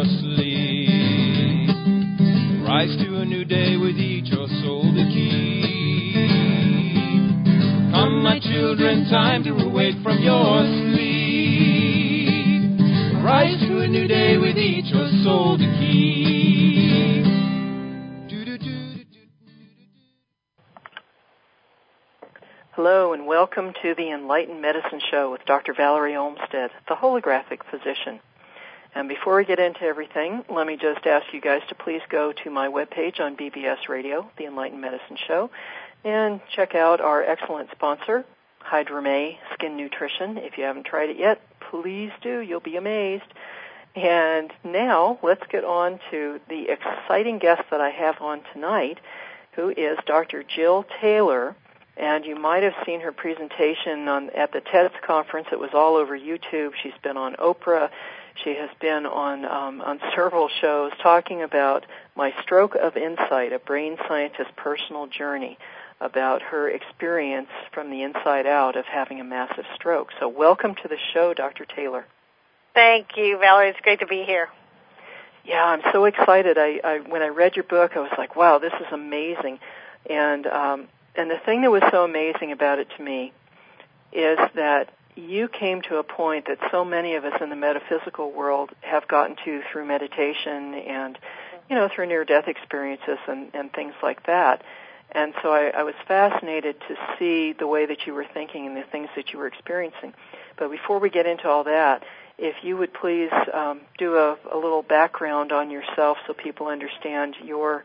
your sleep. Rise to a new day with each your soul to keep. Come, my children, time to awake from your sleep. Rise to a new day with each your soul to keep. Hello and welcome to the Enlightened Medicine Show with Dr. Valerie Olmstead, the holographic physician. And before we get into everything, let me just ask you guys to please go to my webpage on BBS Radio, the Enlightened Medicine Show, and check out our excellent sponsor, Hydrame Skin Nutrition. If you haven't tried it yet, please do. You'll be amazed. And now let's get on to the exciting guest that I have on tonight, who is Dr. Jill Taylor. And you might have seen her presentation at the TEDx conference. It was all over YouTube. She's been on Oprah. She has been on several shows talking about My Stroke of Insight, a brain scientist's personal journey, about her experience from the inside out of having a massive stroke. So welcome to the show, Dr. Taylor. Thank you, Valerie. It's great to be here. Yeah, I'm so excited. When I read your book, I was like, wow, this is amazing. And the thing that was so amazing about it to me is that you came to a point that so many of us in the metaphysical world have gotten to through meditation and, through near-death experiences and things like that. And so I was fascinated to see the way that you were thinking and the things that you were experiencing. But before we get into all that, if you would please do a little background on yourself so people understand your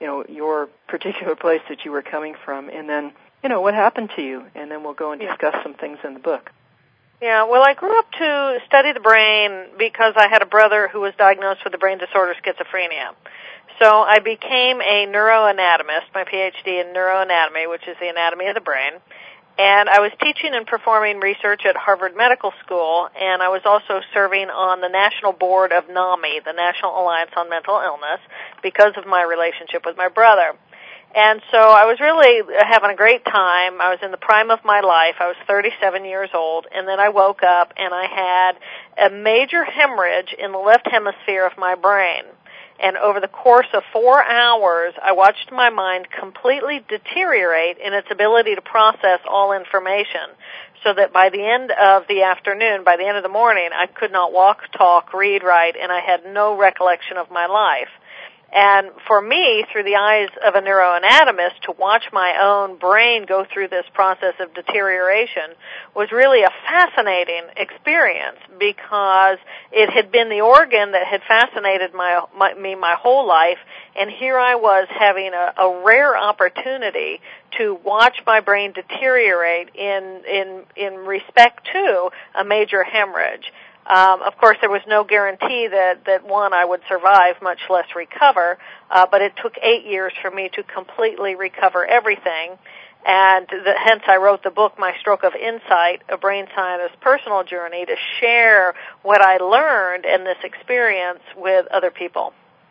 particular place that you were coming from, and then, what happened to you, and then we'll go and discuss some things in the book. Yeah, well, I grew up to study the brain because I had a brother who was diagnosed with the brain disorder schizophrenia. So I became a neuroanatomist, my PhD in neuroanatomy, which is the anatomy of the brain. And I was teaching and performing research at Harvard Medical School, and I was also serving on the national board of NAMI, the National Alliance on Mental Illness, because of my relationship with my brother. And so I was really having a great time. I was in the prime of my life. I was 37 years old, and then I woke up and I had a major hemorrhage in the left hemisphere of my brain. And over the course of 4 hours, I watched my mind completely deteriorate in its ability to process all information, so that by the end of the afternoon, by the end of the morning, I could not walk, talk, read, write, and I had no recollection of my life. And for me, through the eyes of a neuroanatomist, to watch my own brain go through this process of deterioration was really a fascinating experience, because it had been the organ that had fascinated me my whole life, and here I was having a rare opportunity to watch my brain deteriorate in respect to a major hemorrhage. Of course, there was no guarantee that one, I would survive, much less recover, but it took 8 years for me to completely recover everything, and hence I wrote the book, My Stroke of Insight, a brain scientist's personal journey, to share what I learned in this experience with other people.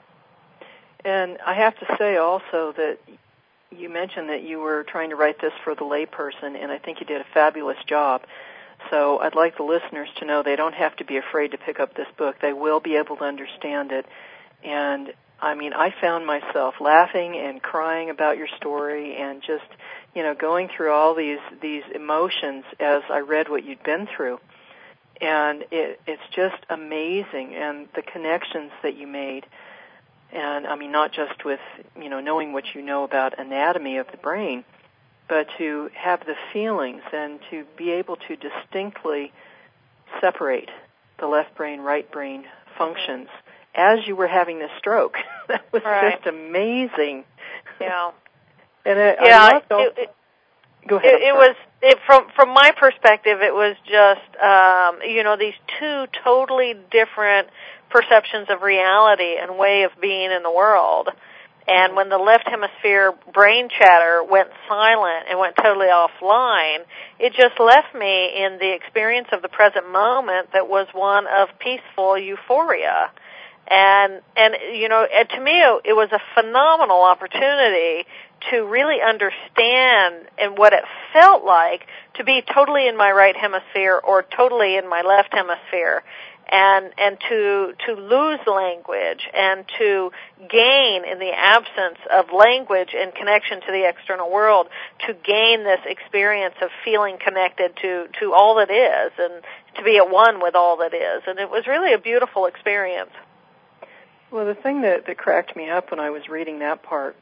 And I have to say also that you mentioned that you were trying to write this for the layperson, and I think you did a fabulous job. So I'd like the listeners to know they don't have to be afraid to pick up this book. They will be able to understand it. And, I found myself laughing and crying about your story and just, going through all these emotions as I read what you'd been through. And it's just amazing, and the connections that you made. And, not just with, knowing what you know about anatomy of the brain, but to have the feelings and to be able to distinctly separate the left brain, right brain functions as you were having this stroke. That was just amazing. Yeah. And go ahead. From my perspective, it was just, these two totally different perceptions of reality and way of being in the world. And when the left hemisphere brain chatter went silent and went totally offline, it just left me in the experience of the present moment that was one of peaceful euphoria. And to me, it was a phenomenal opportunity to really understand and what it felt like to be totally in my right hemisphere or totally in my left hemisphere. and to lose language and to gain in the absence of language and connection to the external world, to gain this experience of feeling connected to all that is and to be at one with all that is. And it was really a beautiful experience. Well, the thing that cracked me up when I was reading that part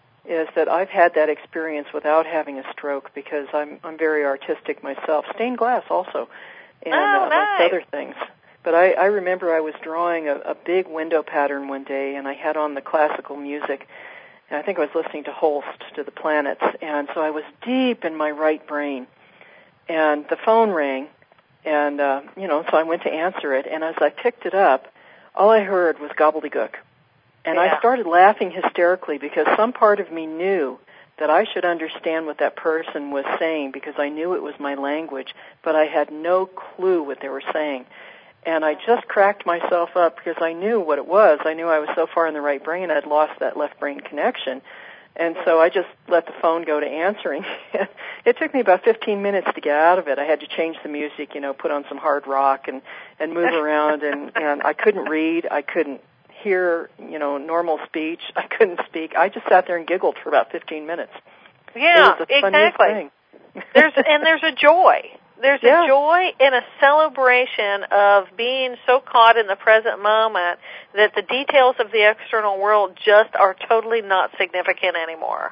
is that I've had that experience without having a stroke, because I'm very artistic myself. Stained glass also, and nice. other things. But I remember I was drawing a big window pattern one day, and I had on the classical music, and I think I was listening to Holst, to the planets, and so I was deep in my right brain, and the phone rang, and so I went to answer it, and as I picked it up, all I heard was gobbledygook. And I started laughing hysterically, because some part of me knew that I should understand what that person was saying, because I knew it was my language, but I had no clue what they were saying. And I just cracked myself up because I knew what it was. I knew I was so far in the right brain, I'd lost that left brain connection. And so I just let the phone go to answering. It took me about 15 minutes to get out of it. I had to change the music, put on some hard rock and move around, and I couldn't read. I couldn't hear, normal speech. I couldn't speak. I just sat there and giggled for about 15 minutes. Yeah, it was the funniest exactly. thing. There's a joy. There's a joy and a celebration of being so caught in the present moment that the details of the external world just are totally not significant anymore.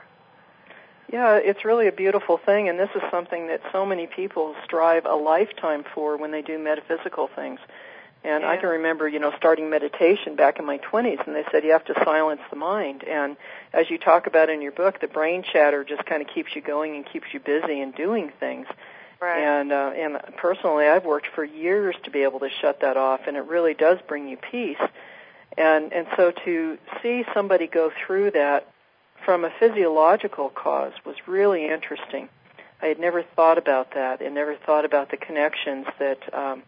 Yeah, it's really a beautiful thing, and this is something that so many people strive a lifetime for when they do metaphysical things. And I can remember, starting meditation back in my 20s, and they said you have to silence the mind. And as you talk about in your book, the brain chatter just kind of keeps you going and keeps you busy and doing things. Right. And personally, I've worked for years to be able to shut that off, and it really does bring you peace. And so to see somebody go through that from a physiological cause was really interesting. I had never thought about that, and never thought about the connections that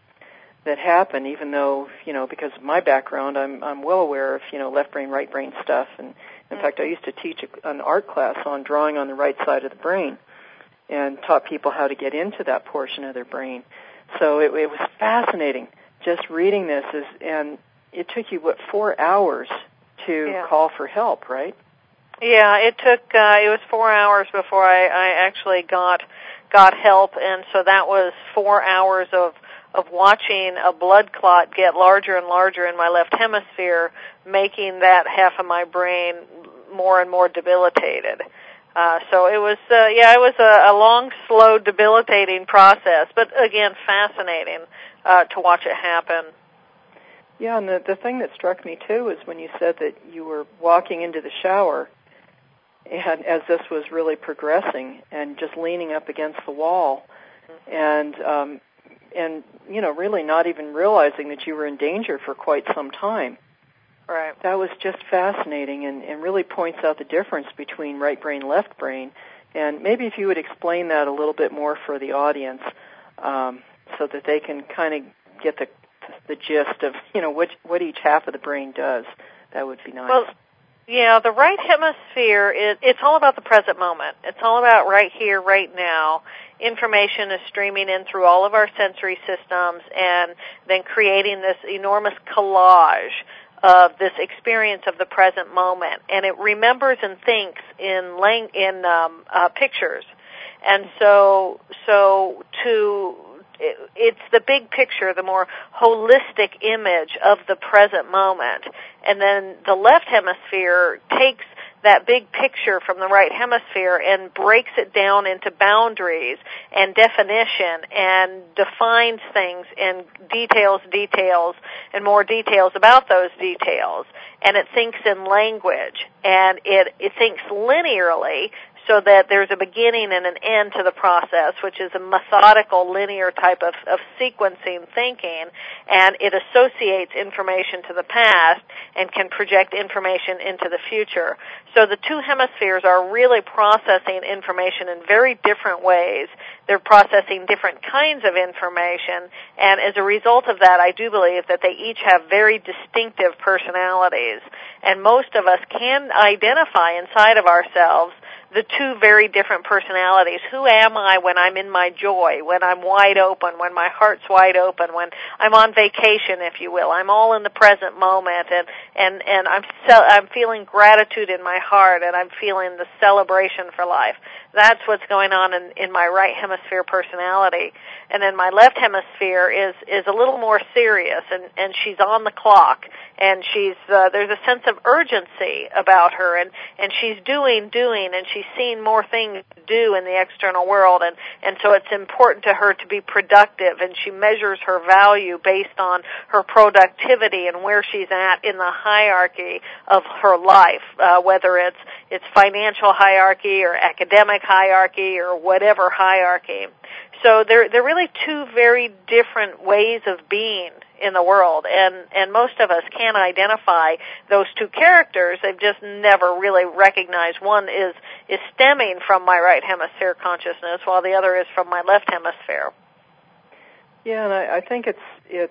happen, even though, because of my background, I'm well aware of, left brain, right brain stuff. And in fact, I used to teach an art class on drawing on the right side of the brain, and taught people how to get into that portion of their brain. So it was fascinating just reading this, and it took you, 4 hours to call for help, right? Yeah, it was 4 hours before I actually got help, and so that was 4 hours of watching a blood clot get larger and larger in my left hemisphere, making that half of my brain more and more debilitated. So it was, it was a long, slow, debilitating process, but again, fascinating to watch it happen. Yeah, and the thing that struck me too is when you said that you were walking into the shower, and as this was really progressing, and just leaning up against the wall, and really not even realizing that you were in danger for quite some time. Right. That was just fascinating, and really points out the difference between right brain, left brain. And maybe if you would explain that a little bit more for the audience, so that they can kind of get the gist of what each half of the brain does, that would be nice. Well, yeah, the right hemisphere it's all about the present moment. It's all about right here, right now. Information is streaming in through all of our sensory systems, and then creating this enormous collage of this experience of the present moment, and it remembers and thinks in pictures, and so it's the big picture, the more holistic image of the present moment, and then the left hemisphere takes that big picture from the right hemisphere and breaks it down into boundaries and definition and defines things in details and more details about those details. And it thinks in language, and it thinks linearly, so that there's a beginning and an end to the process, which is a methodical, linear type of sequencing thinking, and it associates information to the past and can project information into the future. So the two hemispheres are really processing information in very different ways. They're processing different kinds of information, and as a result of that, I do believe that they each have very distinctive personalities, and most of us can identify inside of ourselves the two very different personalities. Who am I when I'm in my joy, when I'm wide open, when my heart's wide open, when I'm on vacation, if you will? I'm all in the present moment, and I'm feeling gratitude in my heart, and I'm feeling the celebration for life. That's what's going on in my right hemisphere personality. And then my left hemisphere is a little more serious, and she's on the clock, and she's there's a sense of urgency about her, and she's doing, and she's seeing more things to do in the external world, and so it's important to her to be productive, and she measures her value based on her productivity and where she's at in the hierarchy of her life, whether it's financial hierarchy or academic hierarchy or whatever hierarchy. So they're really two very different ways of being in the world, and most of us can't identify those two characters. They've just never really recognized one is stemming from my right hemisphere consciousness, while the other is from my left hemisphere. Yeah, and I think it's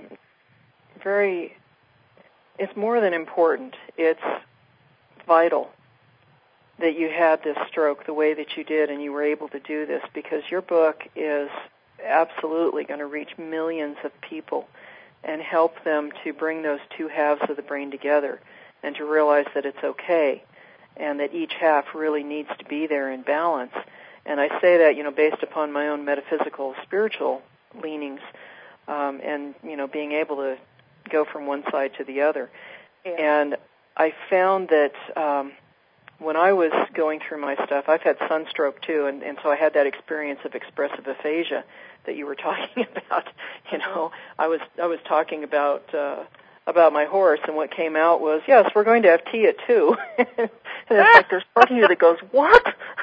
more than important. It's vital that you had this stroke the way that you did, and you were able to do this, because your book is absolutely going to reach millions of people and help them to bring those two halves of the brain together and to realize that it's okay and that each half really needs to be there in balance. And I say that, based upon my own metaphysical, spiritual leanings, and, being able to go from one side to the other. Yeah. And I found that when I was going through my stuff, I've had sunstroke too, and so I had that experience of expressive aphasia that you were talking about. I was talking about my horse, and what came out was, yes, we're going to have tea at 2. And it's like there's part of you that goes, what?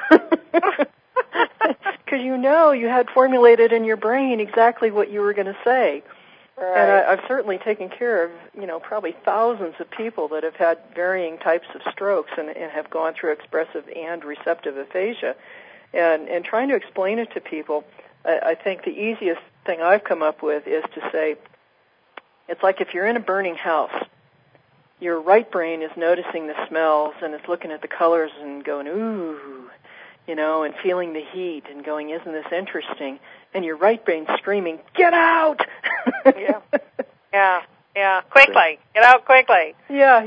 Because you had formulated in your brain exactly what you were going to say. Right. And I've certainly taken care of, probably thousands of people that have had varying types of strokes and have gone through expressive and receptive aphasia. And trying to explain it to people, I think the easiest thing I've come up with is to say, it's like if you're in a burning house, your right brain is noticing the smells and it's looking at the colors and going, ooh, and feeling the heat and going, isn't this interesting? And your right brain's screaming, get out! Yeah. Quickly. Get out quickly. Yeah,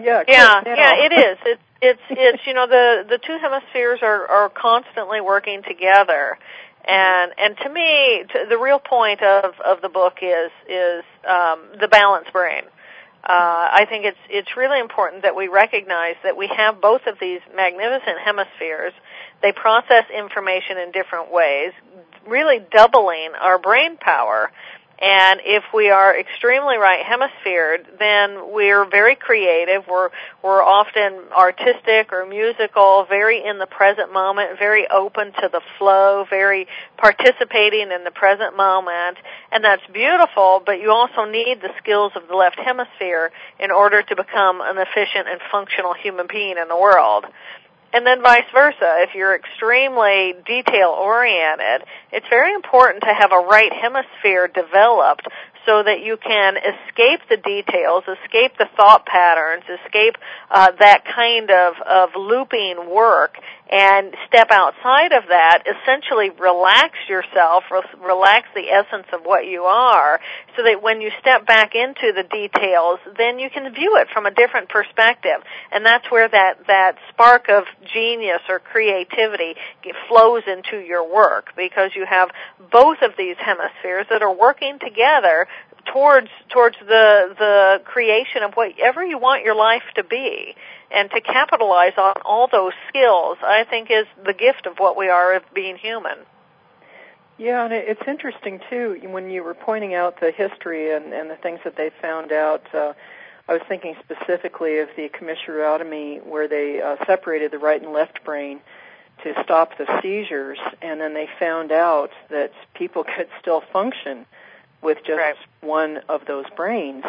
it is. It's the two hemispheres are constantly working together. And to me, the real point of the book is the balanced brain. I think it's really important that we recognize that we have both of these magnificent hemispheres. They process information in different ways, really doubling our brain power. And if we are extremely right hemisphered, then we're very creative. We're often artistic or musical, very in the present moment, very open to the flow, very participating in the present moment. And that's beautiful, but you also need the skills of the left hemisphere in order to become an efficient and functional human being in the world. And then vice versa. If you're extremely detail-oriented, it's very important to have a right hemisphere developed so that you can escape the details, escape the thought patterns, escape that kind of looping work, and step outside of that, essentially relax yourself, relax the essence of what you are, so that when you step back into the details, then you can view it from a different perspective. And that's where that spark of genius or creativity flows into your work, because you have both of these hemispheres that are working together towards the creation of whatever you want your life to be. And to capitalize on all those skills, I think, is the gift of what we are of being human. Yeah, and it's interesting, too, when you were pointing out the history and the things that they found out. I was thinking specifically of the commissurotomy, where they separated the right and left brain to stop the seizures, and then they found out that people could still function with just one of those brains.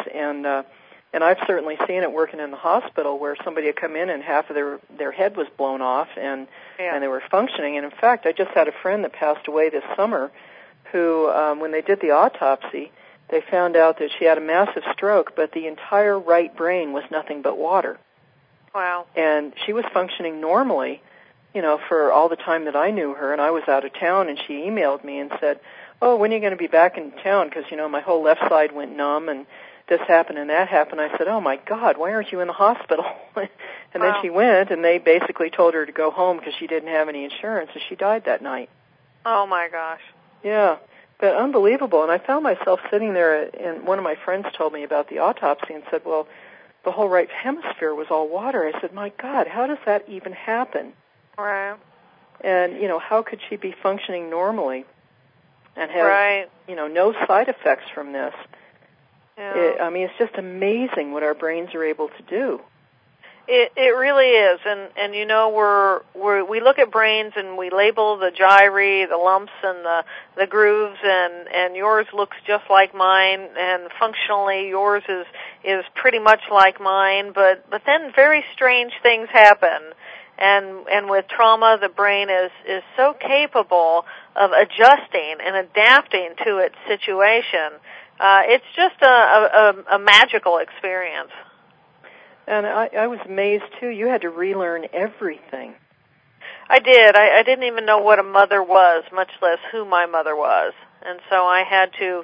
And I've certainly seen it working in the hospital, where somebody had come in and half of their head was blown off, and they were functioning. And in fact, I just had a friend that passed away this summer who, when they did the autopsy, they found out that she had a massive stroke, but the entire right brain was nothing but water. Wow. And she was functioning normally, for all the time that I knew her, and I was out of town, and she emailed me and said, "Oh, when are you going to be back in town? Because, my whole left side went numb, and this happened and that happened." I said, "Oh, my God, why aren't you in the hospital?" And then she went, and they basically told her to go home because she didn't have any insurance, and she died that night. Oh, my gosh. Yeah, but unbelievable. And I found myself sitting there, and one of my friends told me about the autopsy and said, well, the whole right hemisphere was all water. I said, my God, how does that even happen? Right. And, how could she be functioning normally and have, no side effects from this? Yeah. It's just amazing what our brains are able to do. It really is, and we look at brains and we label the gyri, the lumps, and the grooves, and yours looks just like mine, and functionally yours is pretty much like mine, but then very strange things happen, and with trauma, the brain is so capable of adjusting and adapting to its situation. It's just a magical experience. And I was amazed, too. You had to relearn everything. I did. I didn't even know what a mother was, much less who my mother was. And so I had to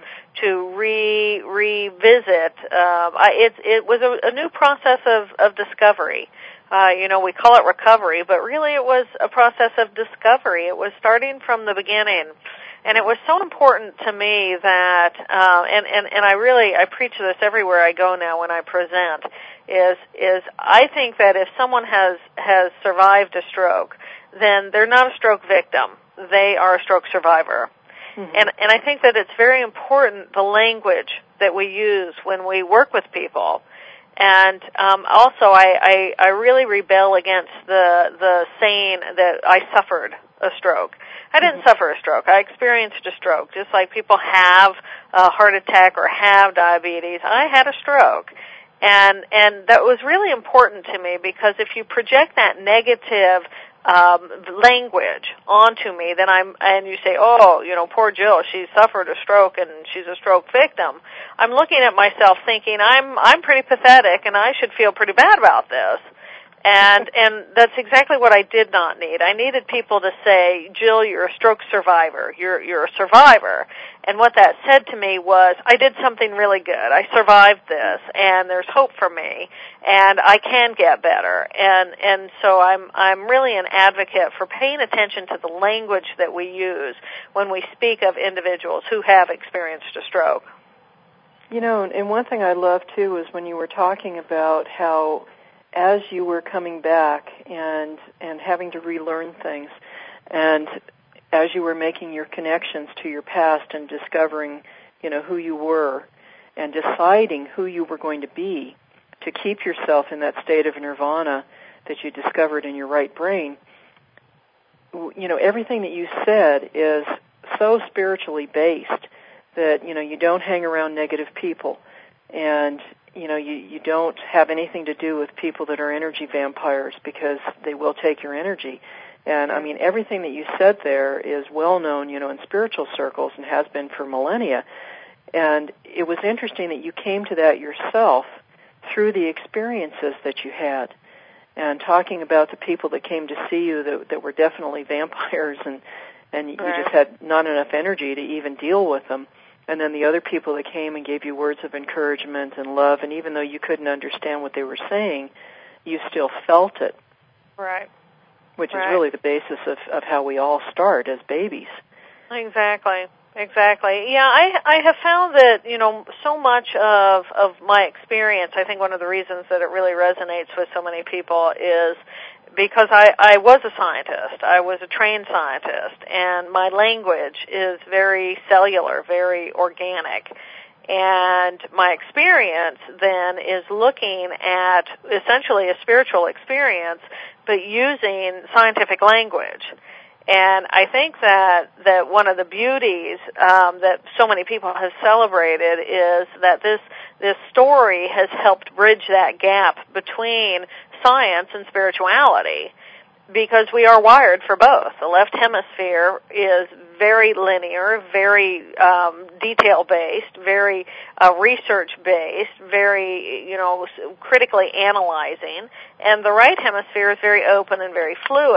revisit. It was a new process of discovery. We call it recovery, but really it was a process of discovery. It was starting from the beginning. And it was so important to me that, and I preach this everywhere I go now when I present, is I think that if someone has survived a stroke, then they're not a stroke victim. They are a stroke survivor. Mm-hmm. And I think that it's very important, the language that we use when we work with people. And also I really rebel against the saying that I suffered a stroke. I didn't suffer a stroke. I experienced a stroke, just like people have a heart attack or have diabetes. I had a stroke. And that was really important to me, because if you project that negative language onto me, then and you say, oh, poor Jill, she suffered a stroke and she's a stroke victim. I'm looking at myself thinking I'm pretty pathetic and I should feel pretty bad about this. And that's exactly what I did not need. I needed people to say, Jill, you're a stroke survivor. You're a survivor. And what that said to me was, I did something really good. I survived this, and there's hope for me, and I can get better. And so I'm really an advocate for paying attention to the language that we use when we speak of individuals who have experienced a stroke. And one thing I love too is when you were talking about how, as you were coming back and having to relearn things, and as you were making your connections to your past and discovering, who you were and deciding who you were going to be to keep yourself in that state of nirvana that you discovered in your right brain, everything that you said is so spiritually based that, you don't hang around negative people, and you don't have anything to do with people that are energy vampires, because they will take your energy. And, everything that you said there is well known, in spiritual circles and has been for millennia. And it was interesting that you came to that yourself through the experiences that you had, and talking about the people that came to see you that were definitely vampires, and you just had not enough energy to even deal with them. And then the other people that came and gave you words of encouragement and love, and even though you couldn't understand what they were saying, you still felt it. Right. Which is really the basis of how we all start as babies. Exactly. Yeah, I have found that, so much of my experience, I think one of the reasons that it really resonates with so many people is because I was a scientist. I was a trained scientist, and my language is very cellular, very organic. And my experience then is looking at essentially a spiritual experience, but using scientific language. And I think that one of the beauties that so many people have celebrated is that this story has helped bridge that gap between science and spirituality, because we are wired for both. The left hemisphere is very linear, very detail-based, very research-based, very, critically analyzing, and the right hemisphere is very open and very fluid.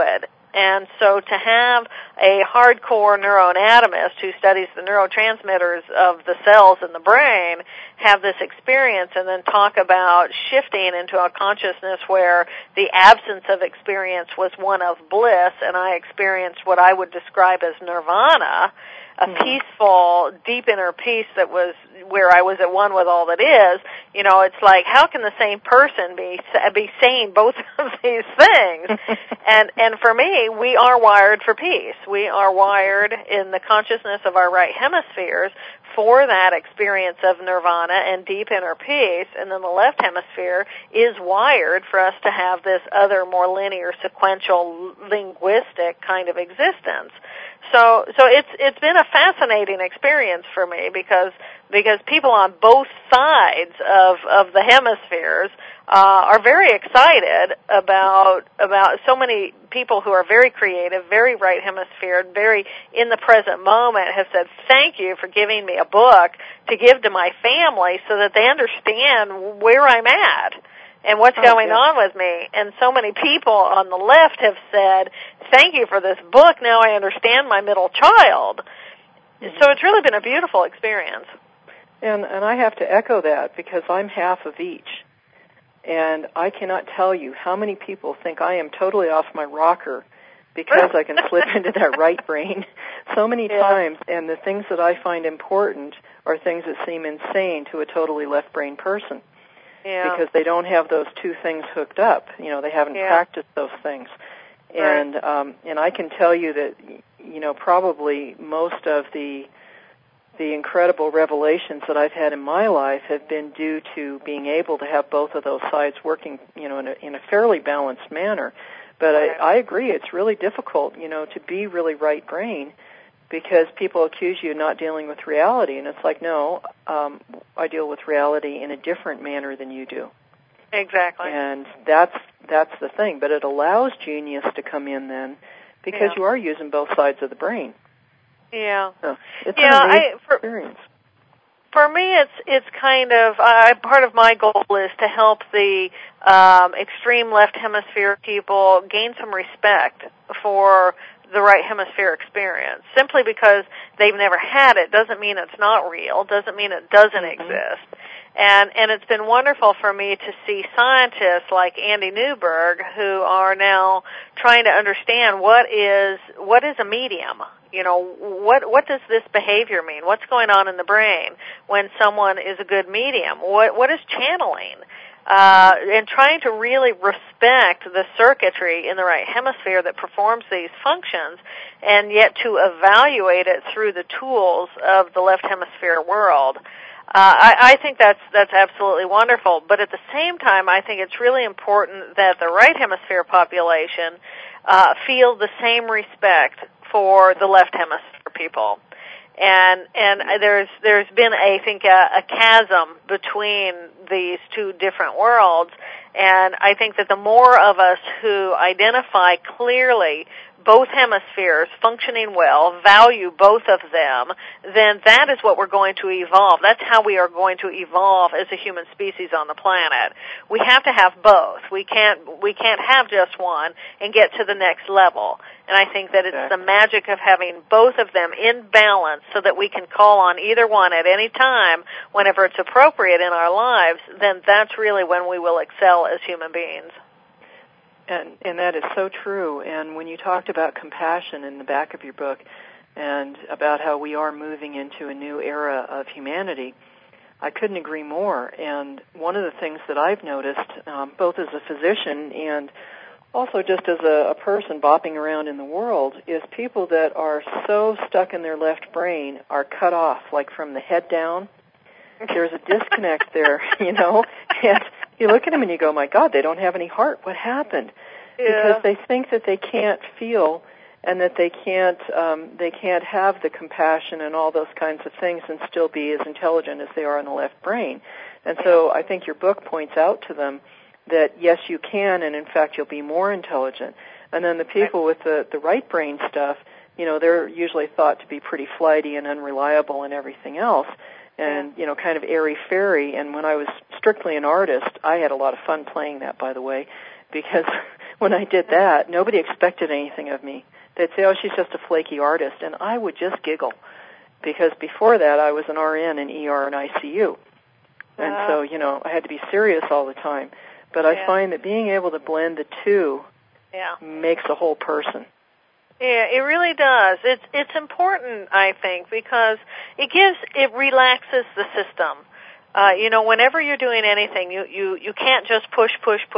And so to have a hardcore neuroanatomist who studies the neurotransmitters of the cells in the brain have this experience and then talk about shifting into a consciousness where the absence of experience was one of bliss, and I experienced what I would describe as nirvana, a peaceful, deep inner peace that was where I was at one with all that is. You know, it's like, how can the same person be saying both of these things? and for me, we are wired for peace. We are wired in the consciousness of our right hemispheres for that experience of nirvana and deep inner peace, and then the left hemisphere is wired for us to have this other more linear, sequential, linguistic kind of existence. So it's been a fascinating experience for me because people on both sides of the hemispheres are very excited about so many people who are very creative, very right hemisphere, very in the present moment have said, thank you for giving me a book to give to my family so that they understand where I'm at and what's going on with me. And so many people on the left have said, thank you for this book, now I understand my middle child. So it's really been a beautiful experience. And I have to echo that because I'm half of each. And I cannot tell you how many people think I am totally off my rocker because I can slip into that right brain so many times. And the things that I find important are things that seem insane to a totally left brain person. Yeah. Because they don't have those two things hooked up. You know, they haven't practiced those things. Right. And I can tell you that, you know, probably most of the incredible revelations that I've had in my life have been due to being able to have both of those sides working, you know, in a fairly balanced manner. But I agree, it's really difficult, you know, to be really right brain because people accuse you of not dealing with reality, and it's like, no, I deal with reality in a different manner than you do. Exactly. And that's the thing. But it allows genius to come in then because you are using both sides of the brain. Yeah. So it's an amazing experience. For me, it's kind of part of my goal is to help the extreme left hemisphere people gain some respect for the right hemisphere experience. Simply because they've never had it doesn't mean it's not real, doesn't mean it doesn't exist. And it's been wonderful for me to see scientists like Andy Newberg who are now trying to understand what is a medium. You know, what does this behavior mean? What's going on in the brain when someone is a good medium? What is channeling? And trying to really respect the circuitry in the right hemisphere that performs these functions, and yet to evaluate it through the tools of the left hemisphere world. I think that's absolutely wonderful. But at the same time, I think it's really important that the right hemisphere population feel the same respect for the left hemisphere people. And there's been, I think, a chasm between these two different worlds. And I think that the more of us who identify clearly both hemispheres functioning well, value both of them, then that is what we're going to evolve. That's how we are going to evolve as a human species on the planet. We have to have both. We can't have just one and get to the next level. And I think that it's the magic of having both of them in balance so that we can call on either one at any time whenever it's appropriate in our lives, then that's really when we will excel as human beings. And that is so true. And when you talked about compassion in the back of your book and about how we are moving into a new era of humanity, I couldn't agree more. And one of the things that I've noticed, both as a physician and also just as a person bopping around in the world, is people that are so stuck in their left brain are cut off, like from the head down. There's a disconnect there, you know, and you look at them and you go, my God, they don't have any heart. What happened? Because they think that they can't feel and that they can't have the compassion and all those kinds of things and still be as intelligent as they are in the left brain. And so I think your book points out to them that, yes, you can, and in fact you'll be more intelligent. And then the people with the right brain stuff, you know, they're usually thought to be pretty flighty and unreliable and everything else. And, you know, kind of airy-fairy. And when I was strictly an artist, I had a lot of fun playing that, by the way, because when I did that, nobody expected anything of me. They'd say, oh, she's just a flaky artist, and I would just giggle, because before that I was an RN in ER and ICU. And so, I had to be serious all the time. But I find that being able to blend the two makes a whole person. Yeah, it really does. It's important, I think, because it relaxes the system. Whenever you're doing anything, you can't just push.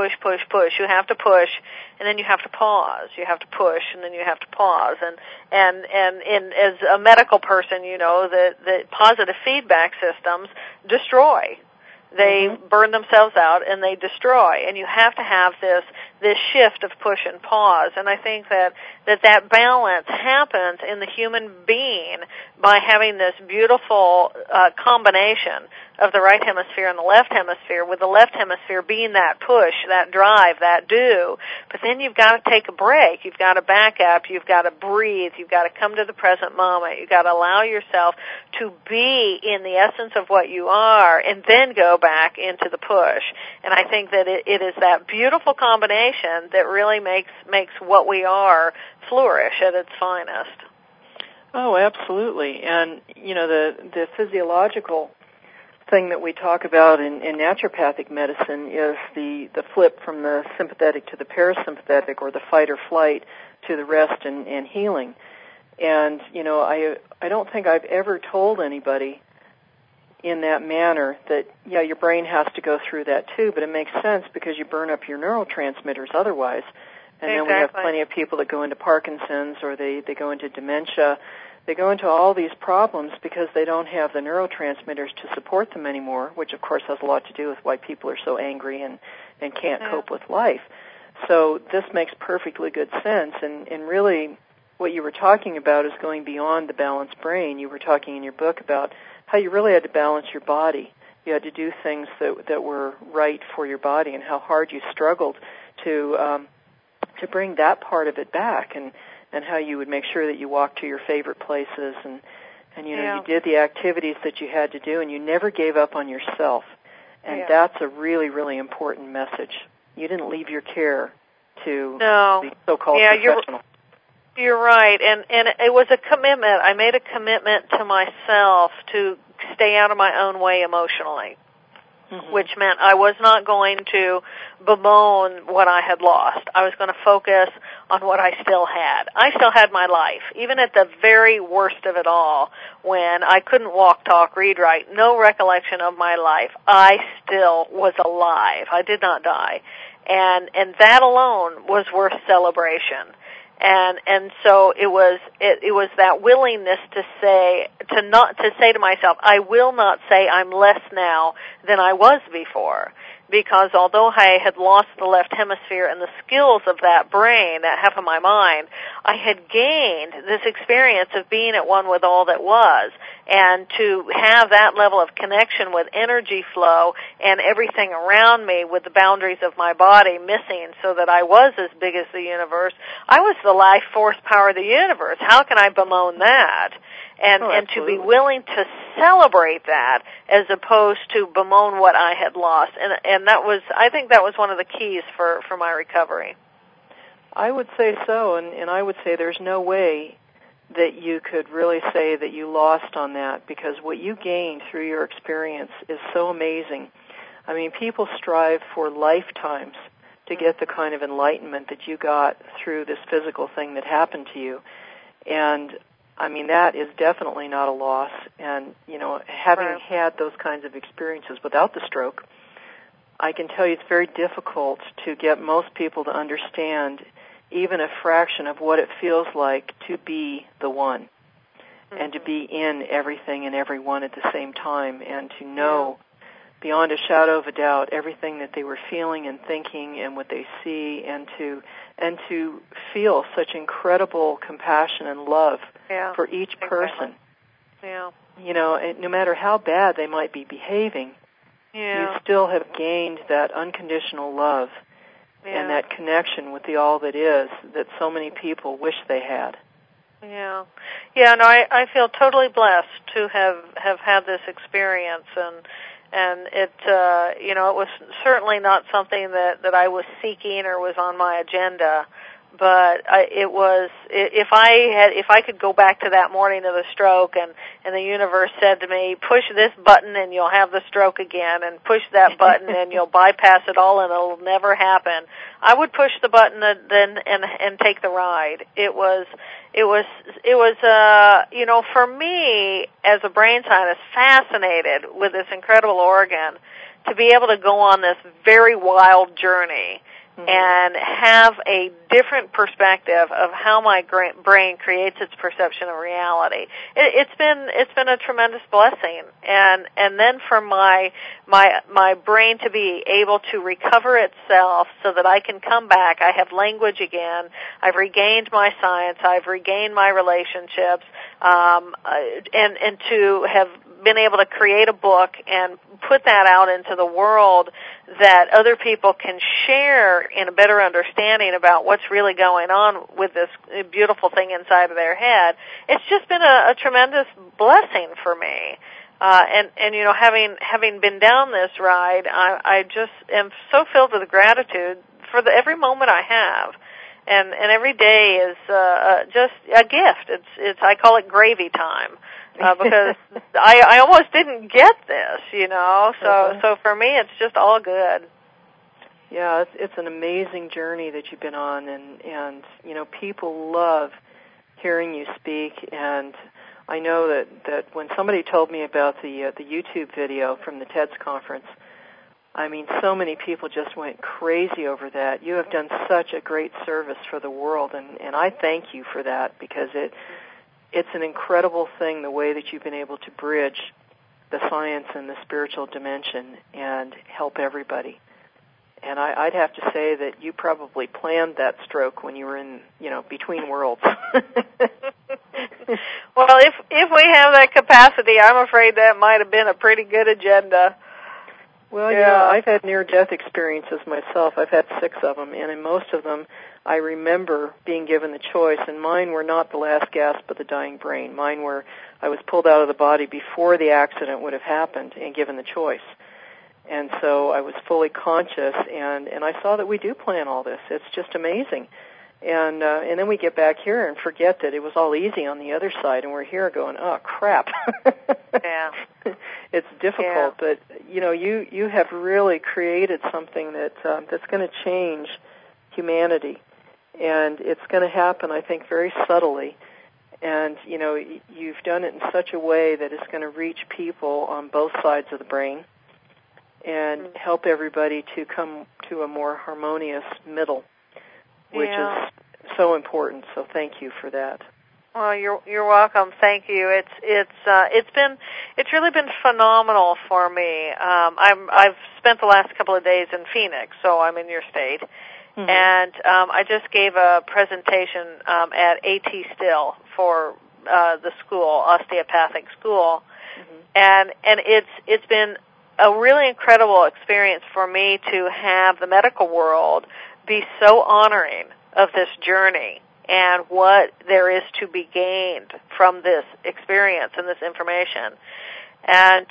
You have to push, and then you have to pause. You have to push, and then you have to pause. And as a medical person, you know that positive feedback systems destroy. They burn themselves out and they destroy. And you have to have this shift of push and pause. And I think that balance happens in the human being by having this beautiful combination of the right hemisphere and the left hemisphere, with the left hemisphere being that push, that drive, that do. But then you've got to take a break. You've got to back up. You've got to breathe. You've got to come to the present moment. You've got to allow yourself to be in the essence of what you are, and then go back into the push. And I think that it is that beautiful combination that really makes what we are flourish at its finest. Oh, absolutely. And, the physiological thing that we talk about in naturopathic medicine is the flip from the sympathetic to the parasympathetic, or the fight or flight to the rest and healing. And, I don't think I've ever told anybody in that manner that, your brain has to go through that too, but it makes sense because you burn up your neurotransmitters otherwise. And then we have plenty of people that go into Parkinson's, or they go into dementia. They go into all these problems because they don't have the neurotransmitters to support them anymore, which of course has a lot to do with why people are so angry and can't cope with life. So this makes perfectly good sense. And really what you were talking about is going beyond the balanced brain. You were talking in your book about how you really had to balance your body. You had to do things that were right for your body, and how hard you struggled to bring that part of it back, and how you would make sure that you walked to your favorite places, and you did the activities that you had to do, and you never gave up on yourself. And that's a really, really important message. You didn't leave your care to the so-called professional. You're right, and it was a commitment. I made a commitment to myself to stay out of my own way emotionally, which meant I was not going to bemoan what I had lost. I was going to focus on what I still had. I still had my life, even at the very worst of it all, when I couldn't walk, talk, read, write, no recollection of my life. I still was alive. I did not die. And that alone was worth celebration. And so it was that willingness to say to myself, I will not say I'm less now than I was before, because although I had lost the left hemisphere and the skills of that brain, that half of my mind, I had gained this experience of being at one with all that was, and to have that level of connection with energy flow and everything around me, with the boundaries of my body missing, so that I was as big as the universe. I was the life force power of the universe. How can I bemoan that? And to be willing to celebrate that, as opposed to bemoan what I had lost. And I think that was one of the keys for my recovery. I would say so, and I would say there's no way that you could really say that you lost on that, because what you gained through your experience is so amazing. I mean, people strive for lifetimes to get the kind of enlightenment that you got through this physical thing that happened to you. And I mean, that is definitely not a loss. And, having had those kinds of experiences without the stroke, I can tell you it's very difficult to get most people to understand even a fraction of what it feels like to be the one, and to be in everything and everyone at the same time, and to know beyond a shadow of a doubt everything that they were feeling and thinking and what they see, and to feel such incredible compassion and love for each person. Yeah. And no matter how bad they might be behaving, you still have gained that unconditional love and that connection with the all that is that so many people wish they had. Yeah. No, I feel totally blessed to have had this experience, And it was certainly not something that I was seeking or was on my agenda. But if I could go back to that morning of the stroke and the universe said to me, push this button and you'll have the stroke again, and push that button and you'll bypass it all and it'll never happen, I would push the button and take the ride. It was for me as a brain scientist, fascinated with this incredible organ, to be able to go on this very wild journey and have a different perspective of how my brain creates its perception of reality. It's been a tremendous blessing, and then for my brain to be able to recover itself so that I can come back. I have language again. I've regained my science. I've regained my relationships, and to have been able to create a book and put that out into the world that other people can share in a better understanding about what's really going on with this beautiful thing inside of their head. It's just been a tremendous blessing for me. And having been down this ride, I just am so filled with gratitude for every moment I have. And every day is just a gift. I call it gravy time. Because I almost didn't get this, So for me, it's just all good. Yeah, it's an amazing journey that you've been on, and people love hearing you speak. And I know that when somebody told me about the YouTube video from the TEDS conference, I mean, so many people just went crazy over that. You have done such a great service for the world, and I thank you for that, because it's an incredible thing, the way that you've been able to bridge the science and the spiritual dimension and help everybody. And I'd have to say that you probably planned that stroke when you were in, between worlds. Well, if we have that capacity, I'm afraid that might have been a pretty good agenda. Well, I've had near-death experiences myself. I've had 6 of them, and in most of them, I remember being given the choice, and mine were not the last gasp of the dying brain. Mine were, I was pulled out of the body before the accident would have happened and given the choice. And so I was fully conscious, and I saw that we do plan all this. It's just amazing. And then we get back here and forget that it was all easy on the other side, and we're here going, oh, crap. Yeah. It's difficult, but, you have really created something that's going to change humanity. And it's going to happen, I think, very subtly. And, you've done it in such a way that it's going to reach people on both sides of the brain and help everybody to come to a more harmonious middle, which is so important. So thank you for that. Well, you're welcome. Thank you. It's really been phenomenal for me. I've spent the last couple of days in Phoenix, so I'm in your state. Mm-hmm. And I just gave a presentation at A.T. Still for the school, osteopathic school, and it's been a really incredible experience for me to have the medical world be so honoring of this journey and what there is to be gained from this experience and this information. And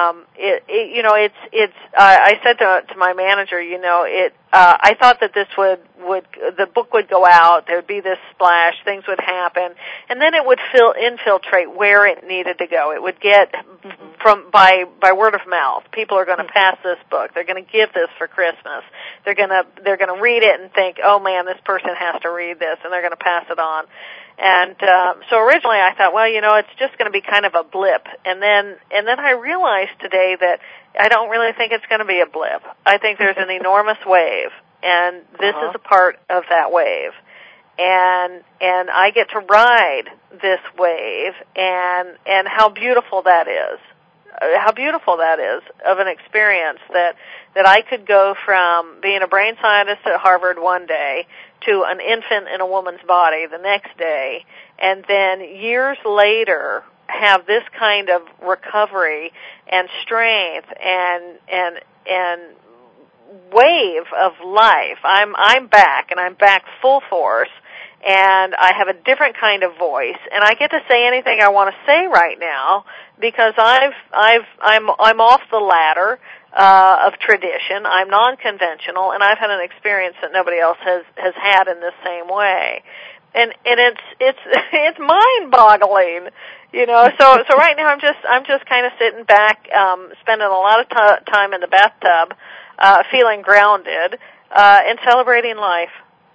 I said to my manager, I thought that this the book would go out, there would be this splash, things would happen, and then it would infiltrate where it needed to go. It would get by word of mouth. People are going to pass this book. They're going to give this for Christmas. They're going to read it and think, oh man, this person has to read this, and they're going to pass it on. And so originally I thought, well, it's just going to be kind of a blip. And then I realized today that I don't really think it's going to be a blip. I think there's an enormous wave, and this is a part of that wave. And I get to ride this wave, and how beautiful that is. How beautiful that is of an experience that I could go from being a brain scientist at Harvard one day to an infant in a woman's body the next day, and then years later have this kind of recovery and strength and wave of life. I'm back, and I'm back full force. and I have a different kind of voice, and I get to say anything I want to say right now because I'm off the ladder of tradition. I'm non-conventional, and I've had an experience that nobody else has had in this same way. And it's mind-boggling, you know. So right now I'm just kind of sitting back, spending a lot of time in the bathtub, feeling grounded, and celebrating life.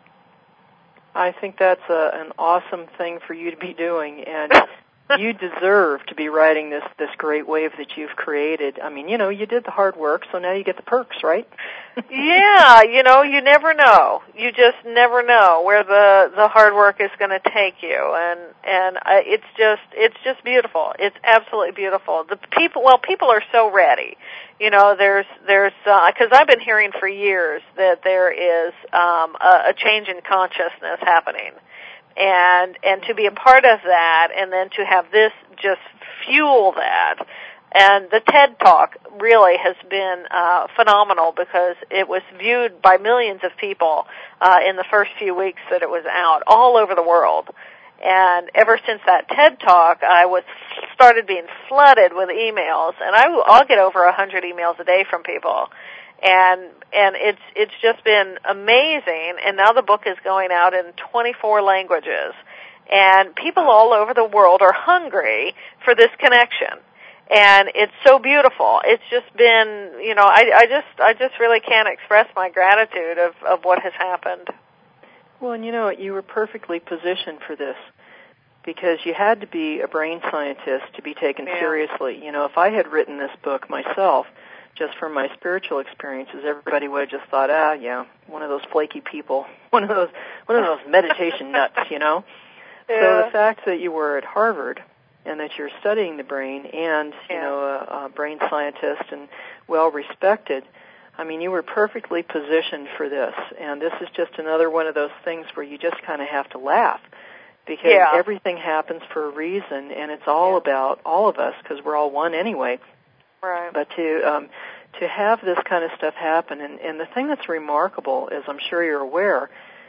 I think that's an awesome thing for you to be doing, and you deserve to be riding this great wave that you've created. I mean, you know, you did the hard work, so now you get the perks, right? Yeah, you know, you never know. You just never know where the hard work is going to take you, and it's just beautiful. It's absolutely beautiful. People are so ready. You know, there's because I've been hearing for years that there is a change in consciousness happening. And to be a part of that, and then to have this just fuel that. And the TED Talk really has been phenomenal because it was viewed by millions of people in the first few weeks that it was out, all over the world. And ever since that TED Talk, I started being flooded with emails, and I'll get over 100 emails a day from people. And it's just been amazing, and now the book is going out in 24 languages, and people all over the world are hungry for this connection, and it's so beautiful. It's just been, you know, I just really can't express my gratitude of what has happened. Well, and you know, you were perfectly positioned for this because you had to be a brain scientist to be taken seriously. You know, if I had written this book myself, just from my spiritual experiences, everybody would have just thought, yeah, one of those flaky people, one of those meditation nuts, you know. Yeah. So the fact that you were at Harvard and that you're studying the brain and, you know, a brain scientist and well respected, I mean, you were perfectly positioned for this. And this is just another one of those things where you just kind of have to laugh because everything happens for a reason, and it's all about all of us because we're all one anyway. Right. But to have this kind of stuff happen, and the thing that's remarkable, as I'm sure you're aware,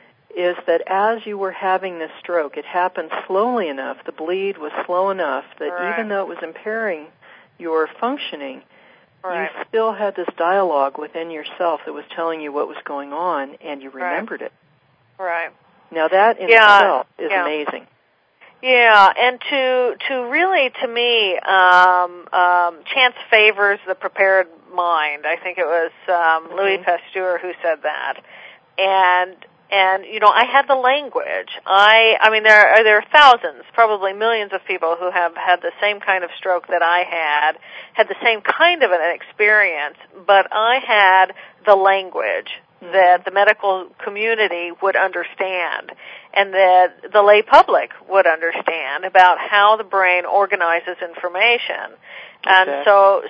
is that as you were having this stroke, it happened slowly enough, the bleed was slow enough that even though it was impairing your functioning, you still had this dialogue within yourself that was telling you what was going on, and you remembered it. Right. Now that in itself is amazing. Yeah, and to really, to me, chance favors the prepared mind. I think it was Louis Pasteur who said that. And you know, I had the language. I mean, there are thousands, probably millions of people who have had the same kind of stroke that I had the same kind of an experience, but I had the language that the medical community would understand and that the lay public would understand about how the brain organizes information. And so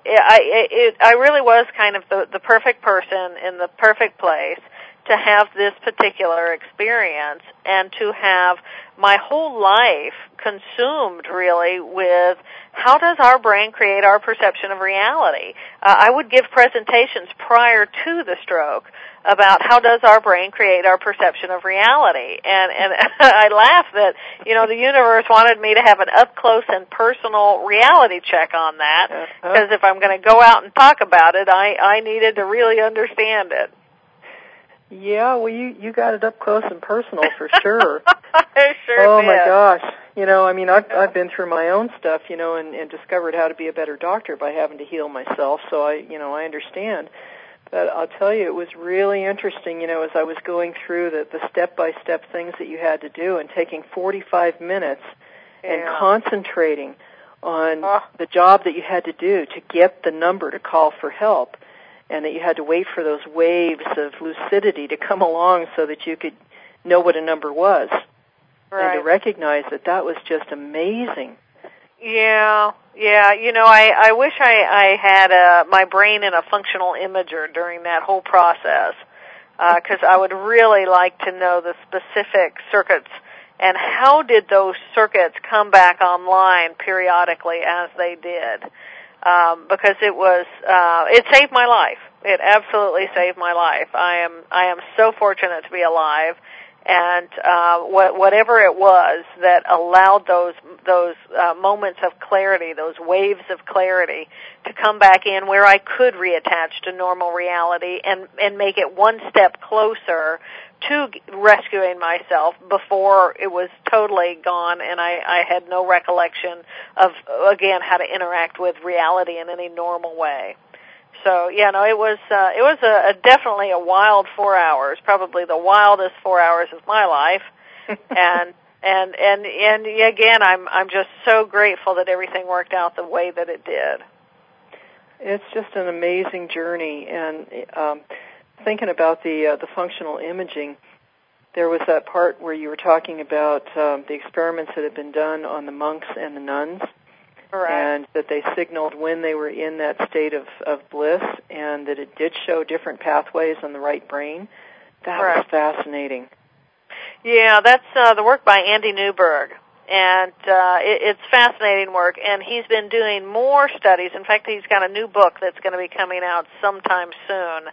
I really was kind of the perfect person in the perfect place to have this particular experience and to have my whole life consumed really with how does our brain create our perception of reality. I would give presentations prior to the stroke about how does our brain create our perception of reality. And I laugh that, you know, the universe wanted me to have an up-close and personal reality check on that because if I'm going to go out and talk about it, I needed to really understand it. Yeah, well, you got it up close and personal for sure. I sure Oh, did. my gosh. You know, I mean, I've been through my own stuff, you know, and discovered how to be a better doctor by having to heal myself, so I understand. But I'll tell you, it was really interesting, you know, as I was going through the step-by-step things that you had to do and taking 45 minutes and concentrating on the job that you had to do to get the number to call for help, and that you had to wait for those waves of lucidity to come along so that you could know what a number was. And to recognize that was just amazing. Yeah. You know, I wish I had my brain in a functional imager during that whole process, because I would really like to know the specific circuits and how did those circuits come back online periodically as they did. Because it saved my life. It absolutely saved my life. I am so fortunate to be alive, And whatever it was that allowed those moments of clarity, those waves of clarity, to come back in where I could reattach to normal reality and make it one step closer to rescuing myself before it was totally gone and I had no recollection of, again, how to interact with reality in any normal way. So, yeah, no, it was definitely a wild 4 hours, probably the wildest 4 hours of my life. and again, I'm just so grateful that everything worked out the way that it did. It's just an amazing journey, and thinking about the functional imaging, there was that part where you were talking about the experiments that had been done on the monks and the nuns. Right. And that they signaled when they were in that state of bliss, and that it did show different pathways on the right brain. That was fascinating. Yeah, that's the work by Andy Newberg, and it's fascinating work, and he's been doing more studies. In fact, he's got a new book that's going to be coming out sometime soon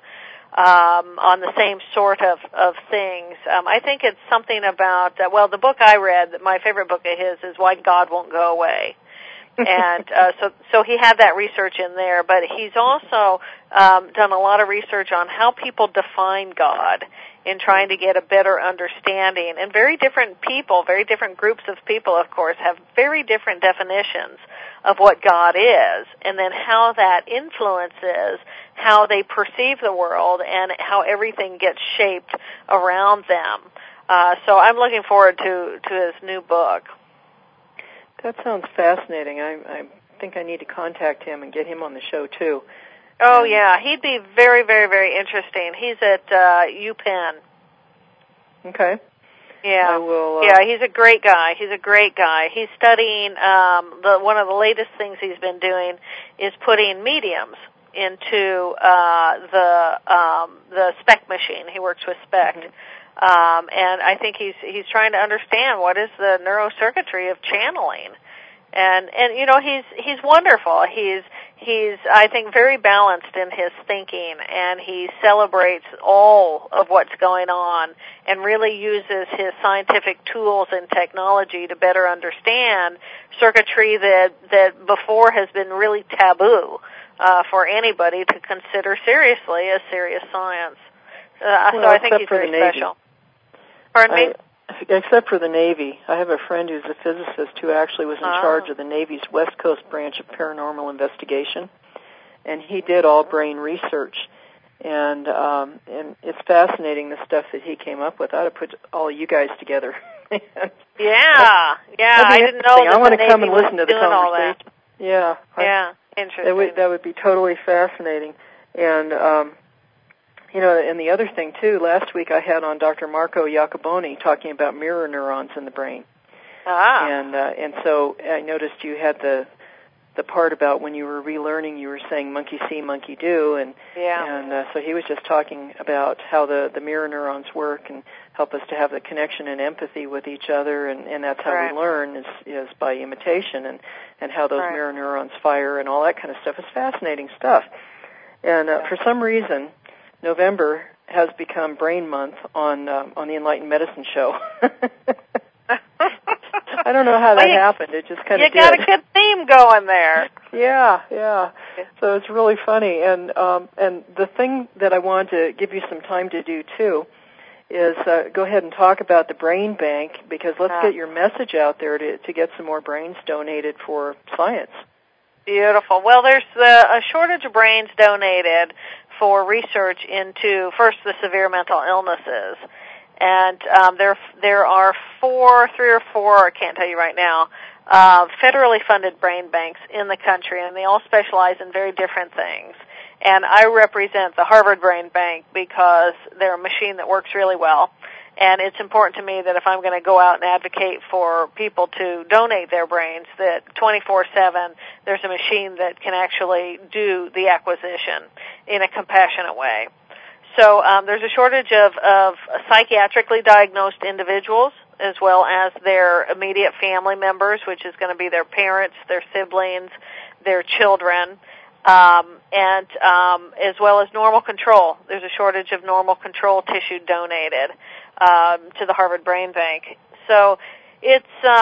on the same sort of things. I think it's something about, the book I read, my favorite book of his is Why God Won't Go Away. And so he had that research in there, but he's also done a lot of research on how people define God in trying to get a better understanding. And very different people, very different groups of people, of course, have very different definitions of what God is, and then how that influences how they perceive the world and how everything gets shaped around them. So I'm looking forward to his new book. That sounds fascinating. I think I need to contact him and get him on the show, too. Oh, yeah. He'd be very, very, very interesting. He's at UPenn. Okay. Yeah. I will, yeah, he's a great guy. He's studying, one of the latest things he's been doing is putting mediums into the SPEC machine. He works with SPEC. Mm-hmm. And I think he's trying to understand what is the neurocircuitry of channeling. And you know, he's wonderful. He's I think very balanced in his thinking, and he celebrates all of what's going on and really uses his scientific tools and technology to better understand circuitry that before has been really taboo for anybody to consider seriously as serious science. So I think he's very special. Pardon me? Except for the Navy. I have a friend who's a physicist who actually was in charge of the Navy's West Coast branch of paranormal investigation, and he did all brain research. And it's fascinating, the stuff that he came up with. I ought to put all you guys together. yeah, I didn't know that I want the to Navy come and listen to the conversation. All that. Yeah, interesting. That would be totally fascinating. And you know, and the other thing, too, last week I had on Dr. Marco Iacoboni talking about mirror neurons in the brain. And so I noticed you had the part about when you were relearning, you were saying monkey see, monkey do, and so he was just talking about how the mirror neurons work and help us to have the connection and empathy with each other, and that's how we learn is by imitation, and how those mirror neurons fire and all that kind of stuff. It's fascinating stuff. And for some reason, November has become Brain Month on the Enlightened Medicine Show. I don't know how that happened. It just kind of did. You got a good theme going there. Yeah. So it's really funny. And the thing that I want to give you some time to do, too, is go ahead and talk about the Brain Bank, because let's get your message out there to get some more brains donated for science. Beautiful. Well, there's a shortage of brains donated for research into, first, the severe mental illnesses. And there are three or four, I can't tell you right now, federally funded brain banks in the country, and they all specialize in very different things. And I represent the Harvard Brain Bank because they're a machine that works really well. And it's important to me that if I'm going to go out and advocate for people to donate their brains, that 24/7 there's a machine that can actually do the acquisition in a compassionate way. So there's a shortage of psychiatrically diagnosed individuals, as well as their immediate family members, which is going to be their parents, their siblings, their children. as well as normal control. There's a shortage of normal control tissue donated to the Harvard Brain Bank. So it's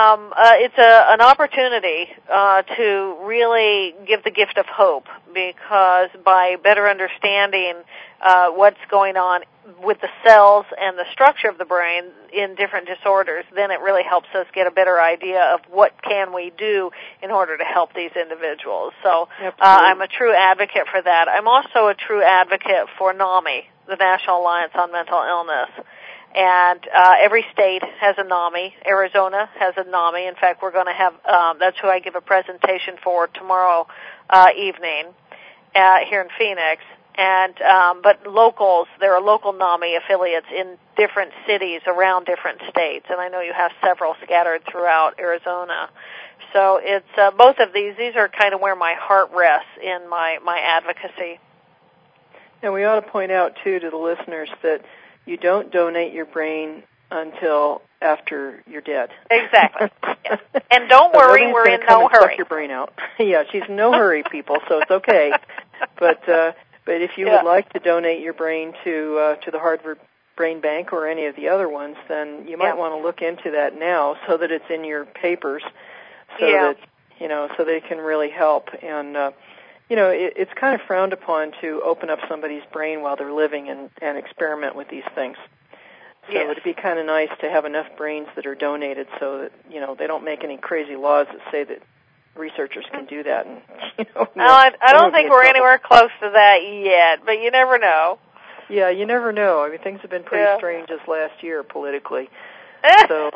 an opportunity to really give the gift of hope, because by better understanding what's going on with the cells and the structure of the brain in different disorders, then it really helps us get a better idea of what can we do in order to help these individuals. So I'm a true advocate for that. I'm also a true advocate for NAMI, the National Alliance on Mental Illness. And every state has a NAMI. Arizona has a NAMI. In fact, we're going to have, that's who I give a presentation for tomorrow evening here in Phoenix. And but locals, there are local NAMI affiliates in different cities around different states, and I know you have several scattered throughout Arizona. So it's both of these are kind of where my heart rests in my advocacy. And we ought to point out, too, to the listeners that you don't donate your brain until after you're dead. Exactly. Yeah. And don't worry, we're in no hurry. Suck your brain out. Yeah, she's in no hurry, people, so it's okay. But if you would like to donate your brain to the Harvard Brain Bank or any of the other ones, then you might want to look into that now so that it's in your papers, so that so they can really help. And it's kind of frowned upon to open up somebody's brain while they're living and experiment with these things. So it'd be kind of nice to have enough brains that are donated so that they don't make any crazy laws that say that researchers can do that. And I don't think we're anywhere close to that yet, but you never know. Yeah, you never know. I mean, things have been pretty strange this last year politically. So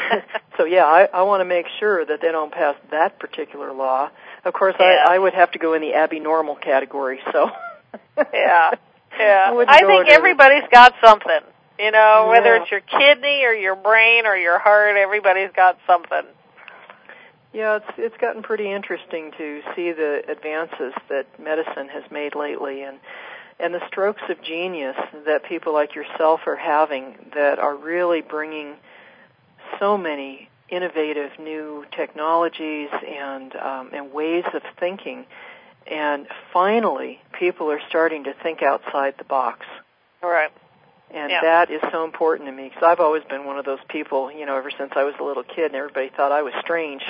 I want to make sure that they don't pass that particular law. Of course, I would have to go in the abnormal category. So I think everybody's got something. Whether it's your kidney or your brain or your heart, everybody's got something. Yeah, it's gotten pretty interesting to see the advances that medicine has made lately, and the strokes of genius that people like yourself are having that are really bringing so many innovative new technologies and ways of thinking. And finally, people are starting to think outside the box. All right. And that is so important to me, because I've always been one of those people, ever since I was a little kid, and everybody thought I was strange,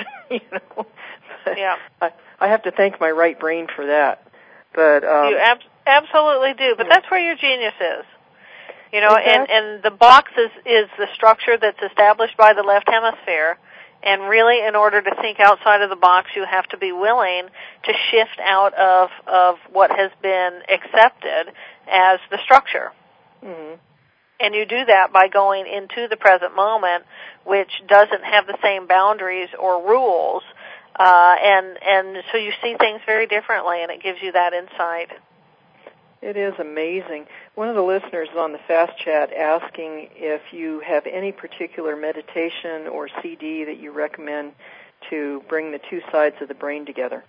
I have to thank my right brain for that. But you absolutely do, but that's where your genius is. Exactly. And the box is the structure that's established by the left hemisphere, and really in order to think outside of the box, you have to be willing to shift out of what has been accepted as the structure. Mm-hmm. And you do that by going into the present moment, which doesn't have the same boundaries or rules, and so you see things very differently, and it gives you that insight. It is amazing. One of the listeners is on the Fast Chat asking if you have any particular meditation or CD that you recommend to bring the two sides of the brain together.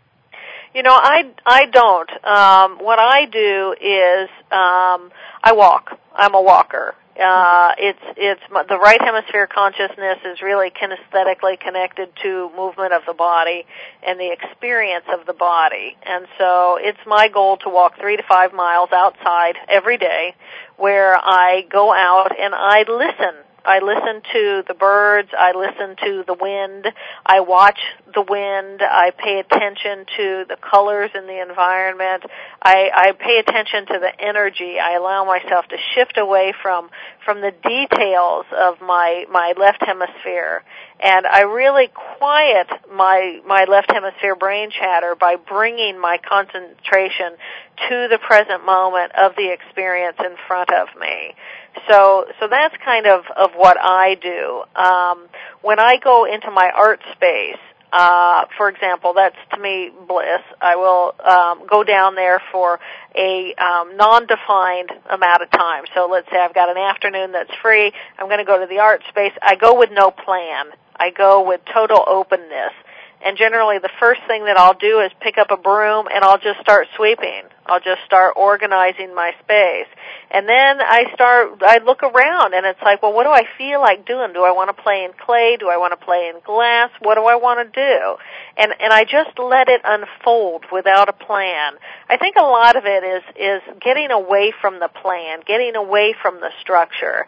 I don't. What I do is I walk. I'm a walker. The right hemisphere consciousness is really kinesthetically connected to movement of the body and the experience of the body. And so it's my goal to walk 3 to 5 miles outside every day, where I go out and I listen. I listen to the birds, I listen to the wind, I watch the wind, I pay attention to the colors in the environment, I pay attention to the energy, I allow myself to shift away from the details of my left hemisphere, and I really quiet my left hemisphere brain chatter by bringing my concentration to the present moment of the experience in front of me. So that's kind of what I do. When I go into my art space, for example, that's to me bliss. I will go down there for a non-defined amount of time. So let's say I've got an afternoon that's free. I'm going to go to the art space. I go with no plan. I go with total openness. And generally the first thing that I'll do is pick up a broom and I'll just start sweeping. I'll just start organizing my space. And then I look around, and it's like, well, what do I feel like doing? Do I want to play in clay? Do I want to play in glass? What do I want to do? And I just let it unfold without a plan. I think a lot of it is getting away from the plan, getting away from the structure.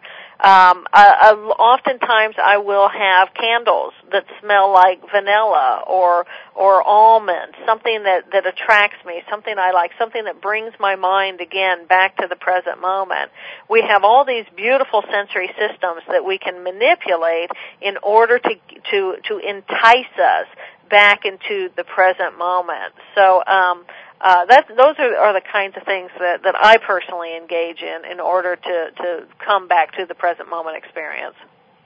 Oftentimes I will have candles that smell like vanilla or almond, something that attracts me, something I like, something that brings my mind again back to the present moment. We have all these beautiful sensory systems that we can manipulate in order to entice us back into the present moment. So those are the kinds of things that I personally engage in order to come back to the present moment experience.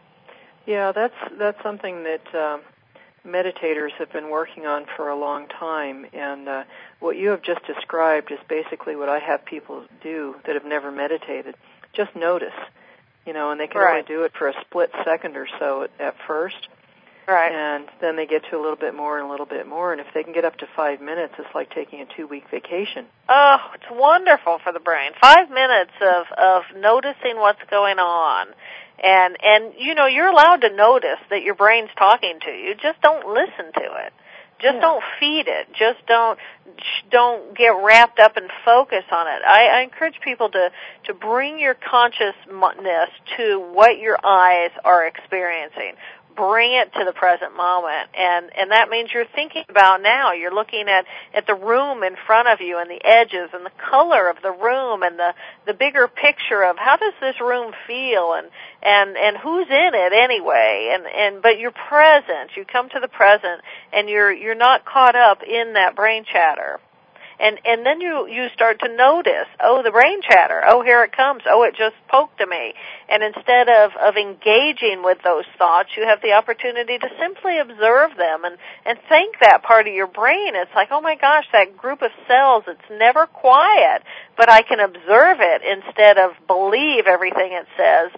Yeah, that's something that meditators have been working on for a long time, and what you have just described is basically what I have people do that have never meditated. Just notice, and they can only do it for a split second or so at first. Right. And then they get to a little bit more and a little bit more, and if they can get up to 5 minutes, it's like taking a 2-week vacation. Oh, it's wonderful for the brain. 5 minutes of noticing what's going on. And you're allowed to notice that your brain's talking to you. Just don't listen to it. Just don't feed it. Just don't get wrapped up and focus on it. I encourage people to bring your consciousness to what your eyes are experiencing. Bring it to the present moment, and that means you're thinking about now. You're looking at the room in front of you and the edges and the color of the room and the bigger picture of how does this room feel and who's in it anyway. But you're present. You come to the present, and you're not caught up in that brain chatter. And then you start to notice, oh, the brain chatter, oh, here it comes, oh, it just poked at me. And instead of engaging with those thoughts, you have the opportunity to simply observe them and thank that part of your brain. It's like, oh my gosh, that group of cells, it's never quiet, but I can observe it instead of believe everything it says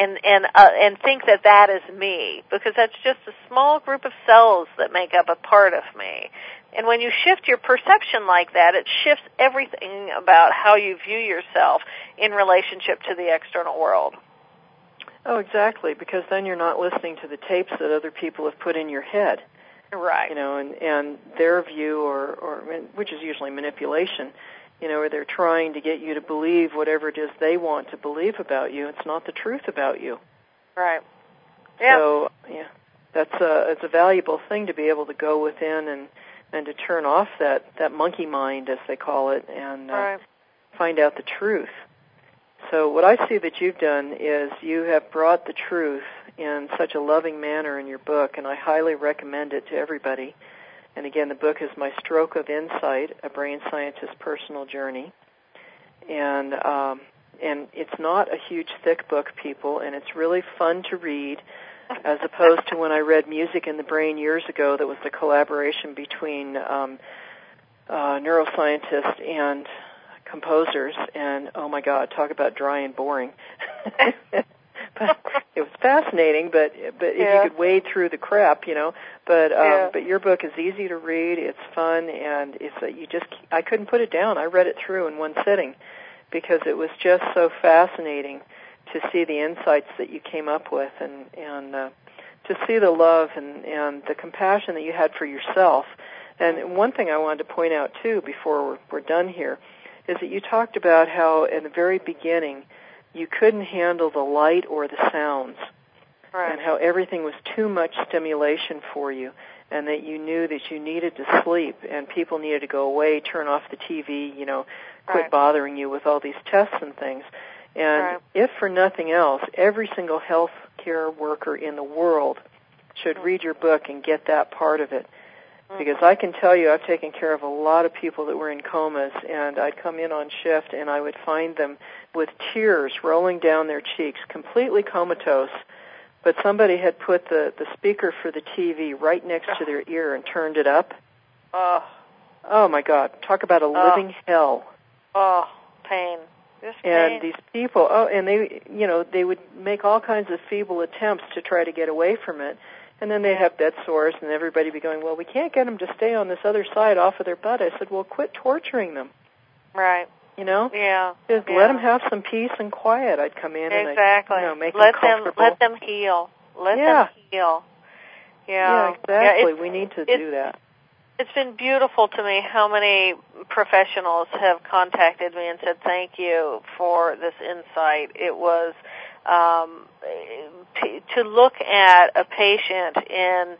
and think that is me, because that's just a small group of cells that make up a part of me. And when you shift your perception like that, it shifts everything about how you view yourself in relationship to the external world. Oh, exactly, because then you're not listening to the tapes that other people have put in your head. Right. And their view, or which is usually manipulation, or they're trying to get you to believe whatever it is they want to believe about you. It's not the truth about you. Right. Yeah. So, it's a valuable thing to be able to go within and to turn off that monkey mind, as they call it, and find out the truth. So what I see that you've done is you have brought the truth in such a loving manner in your book, and I highly recommend it to everybody. And again, the book is My Stroke of Insight, A Brain Scientist's Personal Journey. And it's not a huge, thick book, people, and it's really fun to read, as opposed to when I read Music in the Brain years ago that was the collaboration between neuroscientists and composers, and oh my God, talk about dry and boring. But it was fascinating, but if you could wade through the crap, but your book is easy to read, it's fun, and I couldn't put it down. I read it through in one sitting because it was just so fascinating to see the insights that you came up with, and to see the love and the compassion that you had for yourself. And one thing I wanted to point out, too, before we're done here, is that you talked about how, in the very beginning, you couldn't handle the light or the sounds, and how everything was too much stimulation for you, and that you knew that you needed to sleep, and people needed to go away, turn off the TV, quit bothering you with all these tests and things. And if for nothing else, every single health care worker in the world should read your book and get that part of it. Because I can tell you, I've taken care of a lot of people that were in comas, and I'd come in on shift and I would find them with tears rolling down their cheeks, completely comatose, but somebody had put the speaker for the TV right next to their ear and turned it up. Oh my God, talk about a living hell. Oh, pain. And these people, and they would make all kinds of feeble attempts to try to get away from it. And then they'd have bed sores, and everybody be going, well, we can't get them to stay on this other side off of their butt. I said, well, quit torturing them. Right. You know? Yeah. Just let them have some peace and quiet. I'd come in and I'd, make them comfortable. Let them heal. Let them heal. Yeah, exactly. We need to do that. It's been beautiful to me how many professionals have contacted me and said thank you for this insight. It was to look at a patient in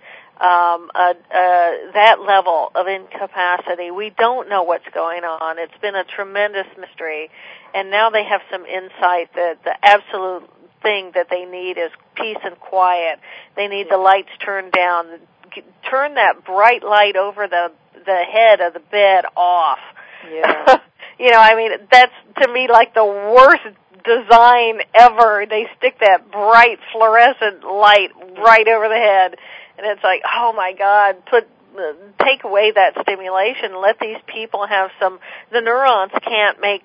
that level of incapacity. We don't know what's going on. It's been a tremendous mystery, and now they have some insight that the absolute thing that they need is peace and quiet. They need the lights turned down. Turn that bright light over the head of the bed off. Yeah. That's to me like the worst design ever. They stick that bright fluorescent light right over the head, and it's like, oh my God, take away that stimulation. Let these people have some. The neurons can't make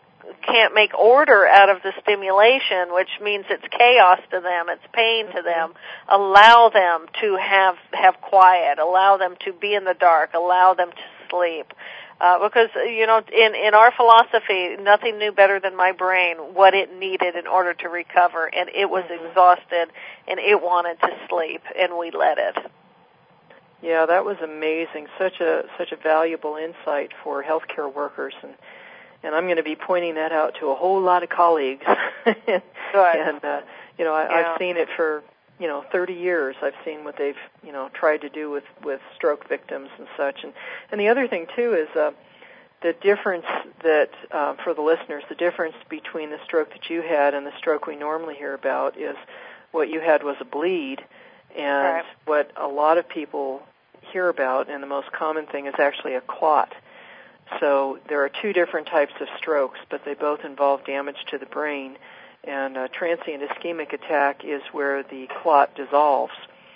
order out of the stimulation, which means it's chaos to them, it's pain to them. Allow them to have quiet, allow them to be in the dark, allow them to sleep. Because, in our philosophy, nothing knew better than my brain what it needed in order to recover, and it was exhausted, and it wanted to sleep, and we let it. Yeah, that was amazing. Such a valuable insight for healthcare workers, and I'm going to be pointing that out to a whole lot of colleagues. Good. And I've seen it for 30 years. I've seen what they've tried to do with stroke victims and such. And the other thing too is the difference that for the listeners, the difference between the stroke that you had and the stroke we normally hear about is what you had was a bleed, and what a lot of people hear about, and the most common thing, is actually a clot. So there are two different types of strokes, but they both involve damage to the brain. And a transient ischemic attack is where the clot dissolves.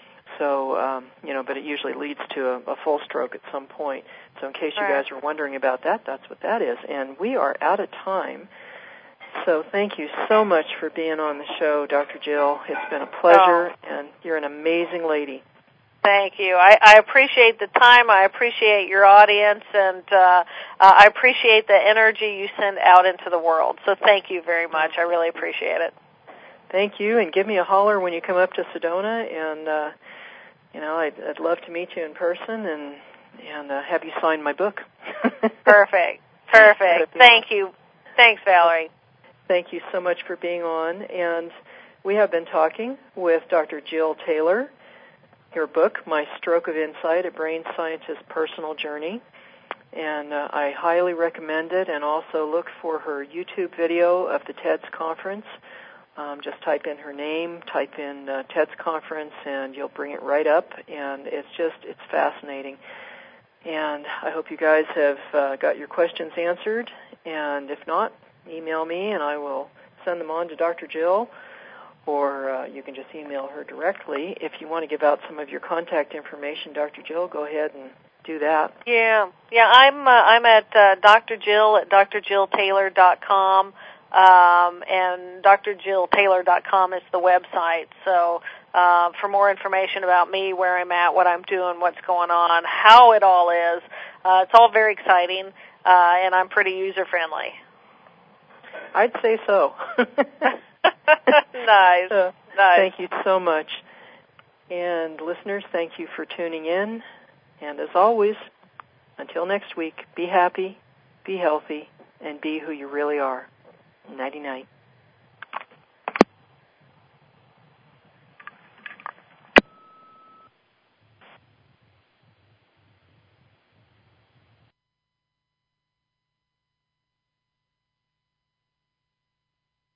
So, but it usually leads to a full stroke at some point. So in case you guys are wondering about that, that's what that is. And we are out of time. So thank you so much for being on the show, Dr. Jill. It's been a pleasure, and you're an amazing lady. Thank you. I appreciate the time. I appreciate your audience, and I appreciate the energy you send out into the world. So thank you very much. I really appreciate it. Thank you, and give me a holler when you come up to Sedona, and I'd love to meet you in person and have you sign my book. Perfect. Thank you. Thanks, Valerie. Thank you so much for being on. And we have been talking with Dr. Jill Taylor. Her book, My Stroke of Insight, A Brain Scientist's Personal Journey. And I highly recommend it, and also look for her YouTube video of the TEDS conference. Just type in her name, type in TEDS conference, and you'll bring it right up. And it's fascinating. And I hope you guys have got your questions answered. And if not, email me, and I will send them on to Dr. Jill. Or you can just email her directly. If you want to give out some of your contact information, Dr. Jill, go ahead and do that. Yeah. I'm at Dr. Jill at drjilltaylor.com, and drjilltaylor.com is the website. So for more information about me, where I'm at, what I'm doing, what's going on, how it all is, it's all very exciting, and I'm pretty user-friendly. I'd say so. Nice. Thank you so much. And listeners, thank you for tuning in. And as always, until next week, be happy, be healthy, and be who you really are. Nighty-night.